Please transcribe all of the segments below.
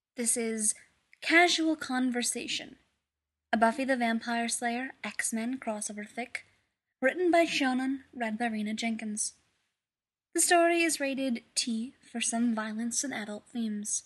This is Casual Conversation, a Buffy the Vampire Slayer X-Men crossover fic, written by Shonen, read by Rena Jenkins. The story is rated T for some violence and adult themes.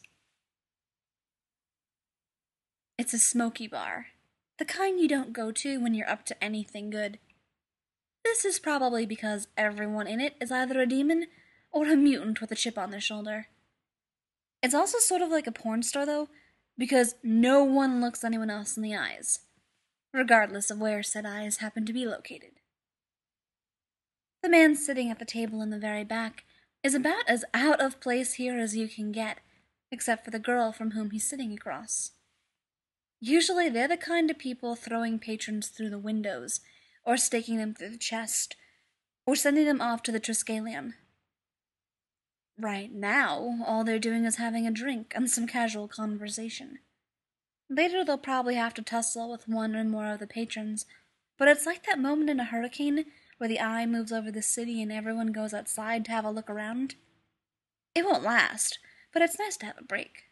It's a smoky bar, the kind you don't go to when you're up to anything good. This is probably because everyone in it is either a demon or a mutant with a chip on their shoulder. It's also sort of like a porn store, though, because no one looks anyone else in the eyes, regardless of where said eyes happen to be located. The man sitting at the table in the very back is about as out of place here as you can get, except for the girl from whom he's sitting across. Usually they're the kind of people throwing patrons through the windows, or staking them through the chest, or sending them off to the Triskelion. Right now, all they're doing is having a drink and some casual conversation. Later they'll probably have to tussle with one or more of the patrons, but it's like that moment in a hurricane where the eye moves over the city and everyone goes outside to have a look around. It won't last, but it's nice to have a break.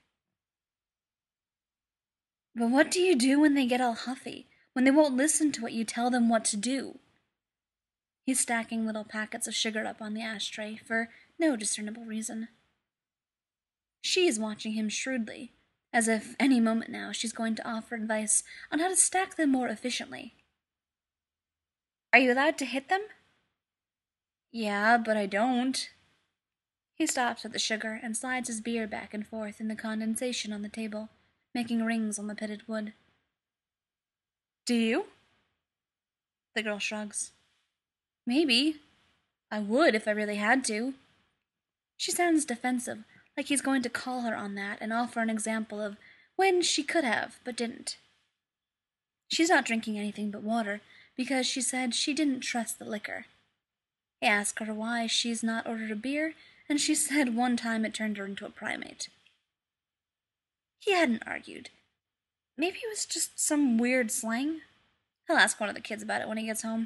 But what do you do when they get all huffy, when they won't listen to what you tell them what to do? He's stacking little packets of sugar up on the ashtray for no discernible reason. She is watching him shrewdly, as if any moment now she's going to offer advice on how to stack them more efficiently. Are you allowed to hit them? Yeah, but I don't. He stops at the sugar and slides his beer back and forth in the condensation on the table, making rings on the pitted wood. Do you? The girl shrugs. Maybe. I would if I really had to. She sounds defensive, like he's going to call her on that and offer an example of when she could have, but didn't. She's not drinking anything but water, because she said she didn't trust the liquor. He asked her why she's not ordered a beer, and she said one time it turned her into a primate. He hadn't argued. Maybe it was just some weird slang. He'll ask one of the kids about it when he gets home.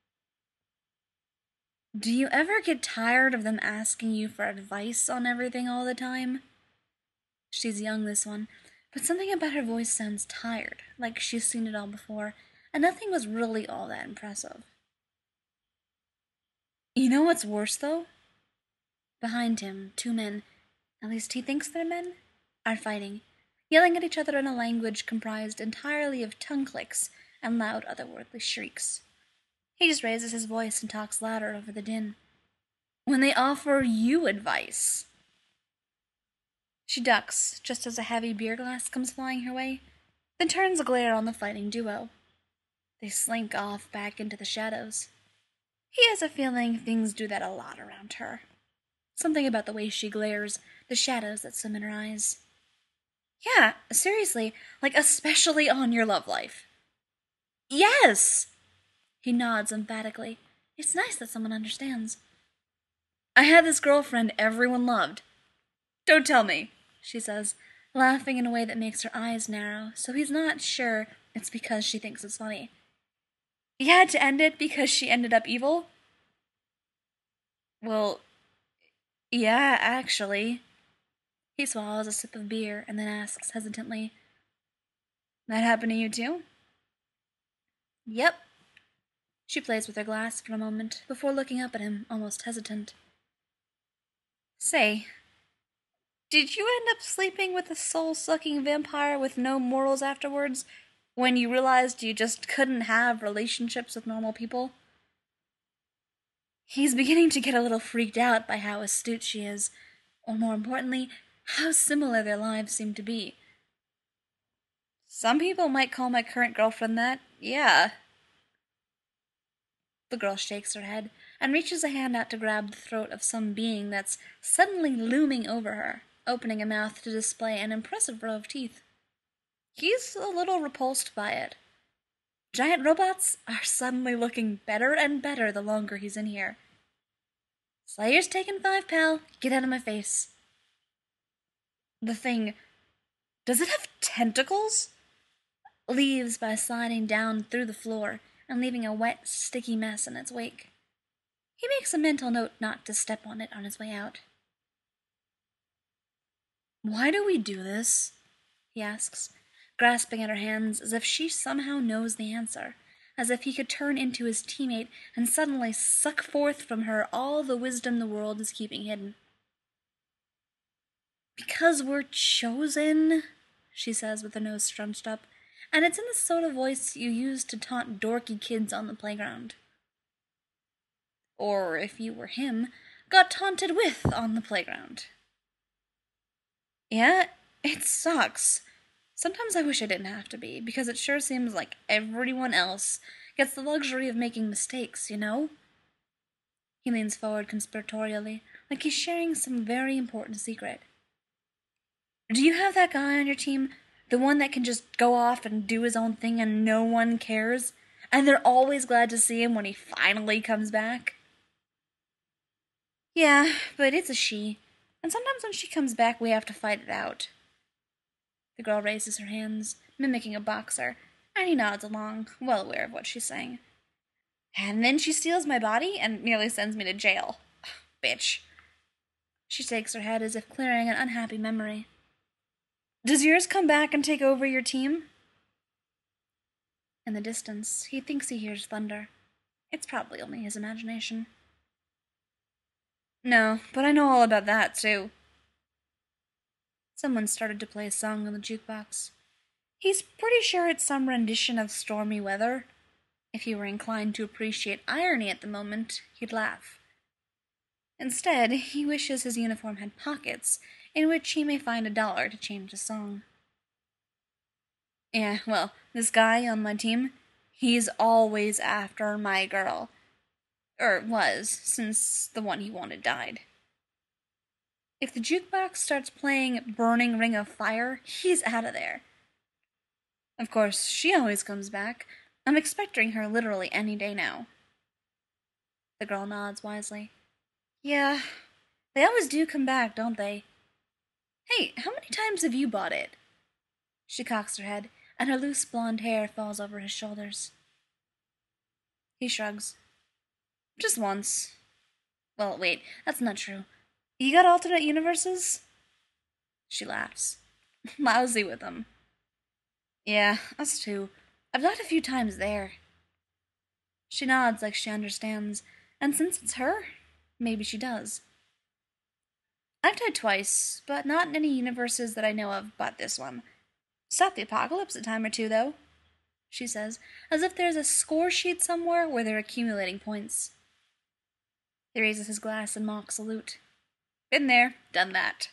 Do you ever get tired of them asking you for advice on everything all the time? She's young, this one, but something about her voice sounds tired, like she's seen it all before, and nothing was really all that impressive. You know what's worse, though? Behind him, two men, at least he thinks they're men, are fighting, yelling at each other in a language comprised entirely of tongue clicks and loud otherworldly shrieks. He just raises his voice and talks louder over the din. When they offer you advice. She ducks just as a heavy beer glass comes flying her way, then turns a glare on the fighting duo. They slink off back into the shadows. He has a feeling things do that a lot around her. Something about the way she glares, the shadows that swim in her eyes. Yeah, seriously, like especially on your love life. Yes! He nods emphatically. It's nice that someone understands. I had this girlfriend everyone loved. Don't tell me, she says, laughing in a way that makes her eyes narrow, so he's not sure it's because she thinks it's funny. You had to end it because she ended up evil? Well, yeah, actually. He swallows a sip of beer and then asks hesitantly, That happened to you too? Yep. She plays with her glass for a moment before looking up at him, almost hesitant. Say, did you end up sleeping with a soul-sucking vampire with no morals afterwards, when you realized you just couldn't have relationships with normal people? He's beginning to get a little freaked out by how astute she is, or more importantly, how similar their lives seem to be. Some people might call my current girlfriend that, yeah. The girl shakes her head and reaches a hand out to grab the throat of some being that's suddenly looming over her, opening a mouth to display an impressive row of teeth. He's a little repulsed by it. Giant robots are suddenly looking better and better the longer he's in here. Slayer's taking 5, pal. Get out of my face. The thing... does it have tentacles? Leaves by sliding down through the floor and leaving a wet, sticky mess in its wake. He makes a mental note not to step on it on his way out. Why do we do this? he asks, grasping at her hands as if she somehow knows the answer, as if he could turn into his teammate and suddenly suck forth from her all the wisdom the world is keeping hidden. Because we're chosen, she says with her nose scrunched up, and it's in the sort of voice you use to taunt dorky kids on the playground. Or, if you were him, got taunted with on the playground. Yeah, it sucks. Sometimes I wish I didn't have to be, because it sure seems like everyone else gets the luxury of making mistakes, you know? He leans forward conspiratorially, like he's sharing some very important secret. Do you have that guy on your team? The one that can just go off and do his own thing and no one cares? And they're always glad to see him when he finally comes back? Yeah, but it's a she. And sometimes when she comes back, we have to fight it out. The girl raises her hands, mimicking a boxer, and he nods along, well aware of what she's saying. And then she steals my body and nearly sends me to jail. Bitch. She shakes her head as if clearing an unhappy memory. Does yours come back and take over your team? In the distance, he thinks he hears thunder. It's probably only his imagination. No, but I know all about that, too. Someone started to play a song on the jukebox. He's pretty sure it's some rendition of Stormy Weather. If he were inclined to appreciate irony at the moment, he'd laugh. Instead, he wishes his uniform had pockets, in which he may find $1 to change the song. Yeah, well, this guy on my team, he's always after my girl. Or was, since the one he wanted died. If the jukebox starts playing Burning Ring of Fire, he's out of there. Of course, she always comes back. I'm expecting her literally any day now. The girl nods wisely. Yeah, they always do come back, don't they? Hey, how many times have you bought it? She cocks her head, and her loose blonde hair falls over his shoulders. He shrugs. Just once. Well, wait, that's not true. You got alternate universes? She laughs. Lousy with them. Yeah, us too. I've died a few times there. She nods like she understands, and since it's her, maybe she does. I've died twice, but not in any universes that I know of but this one. Stopped the apocalypse a time or two, though, she says, as if there's a score sheet somewhere where they're accumulating points. He raises his glass in mock salute. Been there, done that.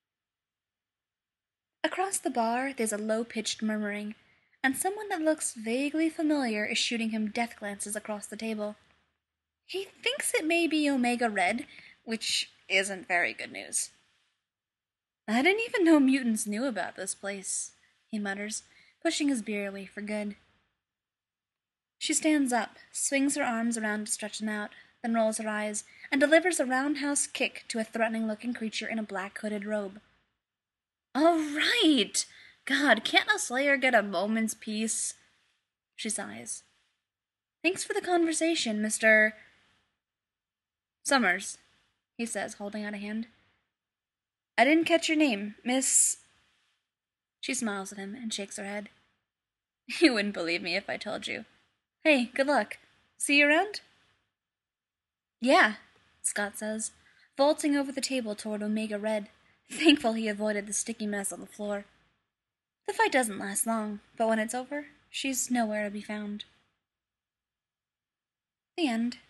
Across the bar, there's a low-pitched murmuring, and someone that looks vaguely familiar is shooting him death glances across the table. He thinks it may be Omega Red, which isn't very good news. I didn't even know mutants knew about this place, he mutters, pushing his beer away for good. She stands up, swings her arms around to stretch them out, then rolls her eyes, and delivers a roundhouse kick to a threatening-looking creature in a black hooded robe. All right! God, can't a Slayer get a moment's peace? She sighs. Thanks for the conversation, Mr. Summers, he says, holding out a hand. I didn't catch your name, Miss... She smiles at him and shakes her head. You wouldn't believe me if I told you. Hey, good luck. See you around? Yeah, Scott says, vaulting over the table toward Omega Red, thankful he avoided the sticky mess on the floor. The fight doesn't last long, but when it's over, she's nowhere to be found. The end.